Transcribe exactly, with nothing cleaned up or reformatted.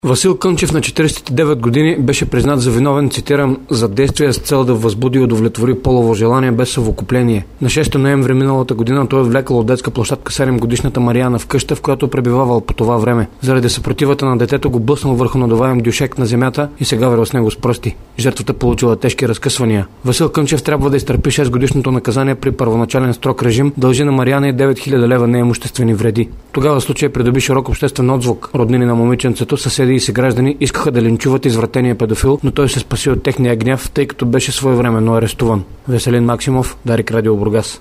Васил Кънчев на четиридесет и девет години беше признат за виновен, цитирам, за действия с цел да възбуди и удовлетвори полово желание без съвокупление. На шести ноември миналата година той е влекал от детска площадка седемгодишната Мариана в къща, в която пребивавал по това време. Заради съпротивата на детето го блъснал върху надуваем дюшек на земята и се гаврил с него с пръсти. Жертвата получила тежки разкъсвания. Васил Кънчев трябва да изтърпи шестгодишното наказание при първоначален строг режим, дължи на Мариана и девет хиляди лева неимуществени вреди. Тогава случай придоби широк обществен отзвук. Роднини на момиченцето, съседи и съграждани искаха да линчуват извратения педофил, но той се спаси от техния гняв, тъй като беше своевременно арестуван. Веселин Максимов, Дарик, Радио Бургас.